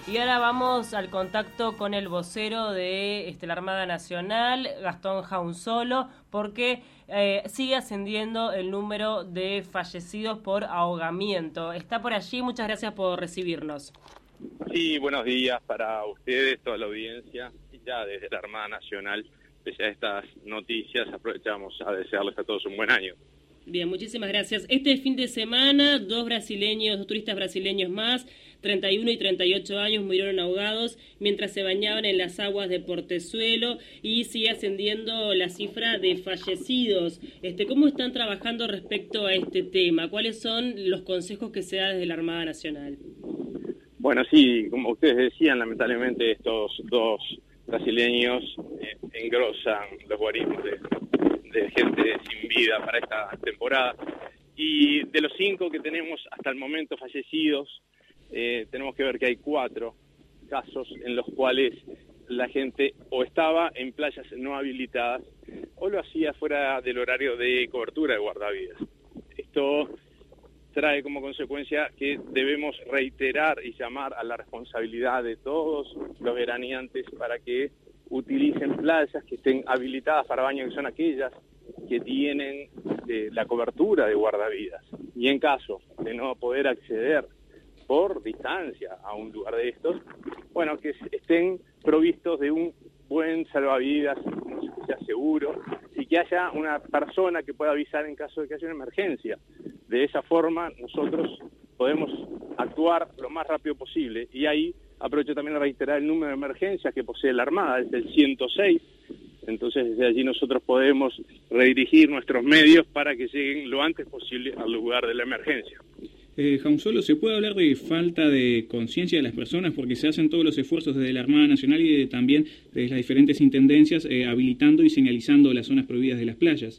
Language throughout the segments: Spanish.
Y ahora vamos al contacto con el vocero de la Armada Nacional, Gastón Jaunsolo, porque sigue ascendiendo el número de fallecidos por ahogamiento. Está por allí, muchas gracias por recibirnos. Sí, buenos días para ustedes, toda la audiencia. Ya desde la Armada Nacional, pese a estas noticias, aprovechamos a desearles a todos un buen año. Bien, muchísimas gracias. Este fin de semana, dos turistas brasileños más, 31 y 38 años, murieron ahogados mientras se bañaban en las aguas de Portezuelo y sigue ascendiendo la cifra de fallecidos. ¿Cómo están trabajando respecto a este tema? ¿Cuáles son los consejos que se da desde la Armada Nacional? Bueno, sí, como ustedes decían, lamentablemente estos dos brasileños engrosan los guarismos de gente sin vida para esta temporada. Y de los 5 que tenemos hasta el momento fallecidos, tenemos que ver que hay 4 casos en los cuales la gente o estaba en playas no habilitadas o lo hacía fuera del horario de cobertura de guardavidas. Esto trae como consecuencia que debemos reiterar y llamar a la responsabilidad de todos los veraneantes para que utilicen playas que estén habilitadas para baño, que son aquellas que tienen la cobertura de guardavidas. Y en caso de no poder acceder por distancia a un lugar de estos, bueno, que estén provistos de un buen salvavidas, que sea seguro, y que haya una persona que pueda avisar en caso de que haya una emergencia. De esa forma nosotros podemos actuar lo más rápido posible, y ahí aprovecho también a reiterar el número de emergencias que posee la Armada, es el 106, entonces desde allí nosotros podemos redirigir nuestros medios para que lleguen lo antes posible al lugar de la emergencia. Jaunsolo, ¿se puede hablar de falta de conciencia de las personas? Porque se hacen todos los esfuerzos desde la Armada Nacional y también desde las diferentes intendencias habilitando y señalizando las zonas prohibidas de las playas.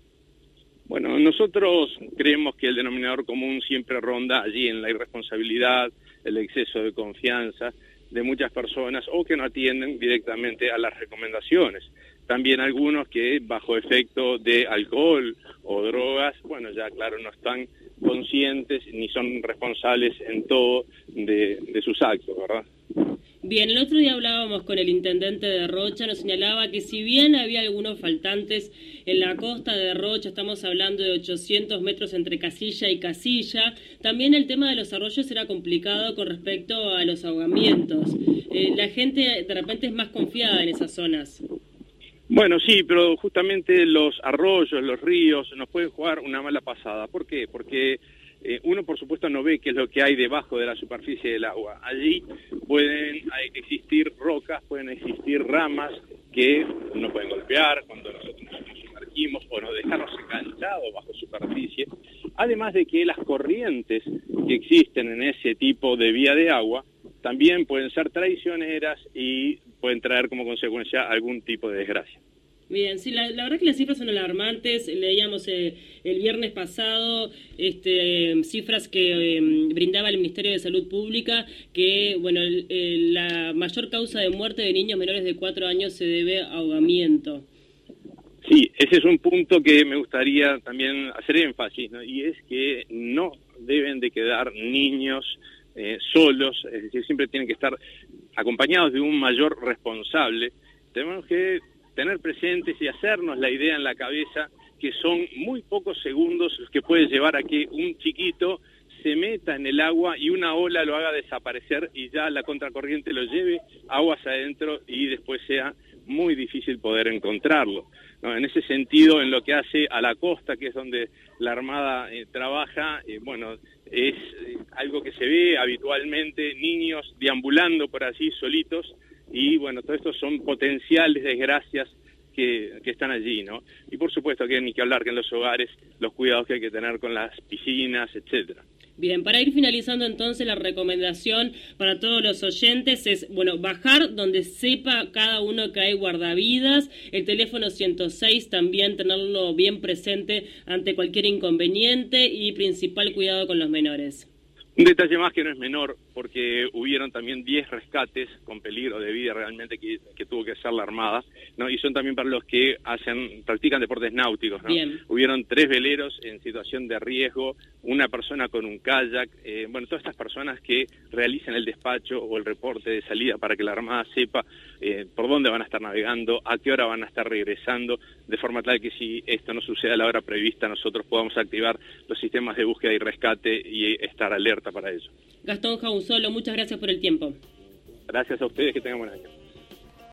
Bueno, nosotros creemos que el denominador común siempre ronda allí en la irresponsabilidad, el exceso de confianza de muchas personas o que no atienden directamente a las recomendaciones. También algunos que bajo efecto de alcohol o drogas, bueno, ya claro, no están conscientes ni son responsables en todo de sus actos, ¿verdad? Bien, el otro día hablábamos con el intendente de Rocha, nos señalaba que si bien había algunos faltantes en la costa de Rocha, estamos hablando de 800 metros entre casilla y casilla, también el tema de los arroyos era complicado con respecto a los ahogamientos. La gente de repente es más confiada en esas zonas. Bueno, sí, pero justamente los arroyos, los ríos, nos pueden jugar una mala pasada. ¿Por qué? Porque uno, por supuesto, no ve qué es lo que hay debajo de la superficie del agua. Allí pueden existir rocas, pueden existir ramas que nos pueden golpear cuando nosotros nos sumergimos o nos dejarnos enganchados bajo superficie. Además de que las corrientes que existen en ese tipo de vía de agua también pueden ser traicioneras y pueden traer como consecuencia algún tipo de desgracia. Bien, sí, la verdad que las cifras son alarmantes. Leíamos el viernes pasado cifras que brindaba el Ministerio de Salud Pública, que bueno, la mayor causa de muerte de niños menores de 4 años se debe a ahogamiento. Sí, ese es un punto que me gustaría también hacer énfasis, ¿no? Y es que no deben de quedar niños solos, es decir, siempre tienen que estar acompañados de un mayor responsable. Tenemos que tener presentes y hacernos la idea en la cabeza que son muy pocos segundos los que puede llevar a que un chiquito se meta en el agua y una ola lo haga desaparecer y ya la contracorriente lo lleve aguas adentro y después sea muy difícil poder encontrarlo, ¿no? En ese sentido, en lo que hace a la costa, que es donde la Armada trabaja, bueno, es algo que se ve habitualmente, niños deambulando por allí solitos, y bueno, todo esto son potenciales desgracias que están allí, ¿no? Y por supuesto que ni que hablar que en los hogares, los cuidados que hay que tener con las piscinas, etcétera. Bien, para ir finalizando entonces, la recomendación para todos los oyentes es, bueno, bajar donde sepa cada uno que hay guardavidas, el teléfono 106 también tenerlo bien presente ante cualquier inconveniente y principal cuidado con los menores. Un detalle más que no es menor, porque hubieron también 10 rescates con peligro de vida realmente que tuvo que hacer la Armada, ¿no? Y son también para los que practican deportes náuticos, ¿no? Bien. Hubieron 3 veleros en situación de riesgo, una persona con un kayak, bueno, todas estas personas que realicen el despacho o el reporte de salida para que la Armada sepa por dónde van a estar navegando, a qué hora van a estar regresando, de forma tal que si esto no sucede a la hora prevista, nosotros podamos activar los sistemas de búsqueda y rescate y estar alerta para ello. Gastón Jausolo, muchas gracias por el tiempo. Gracias a ustedes, que tengan buenas noches.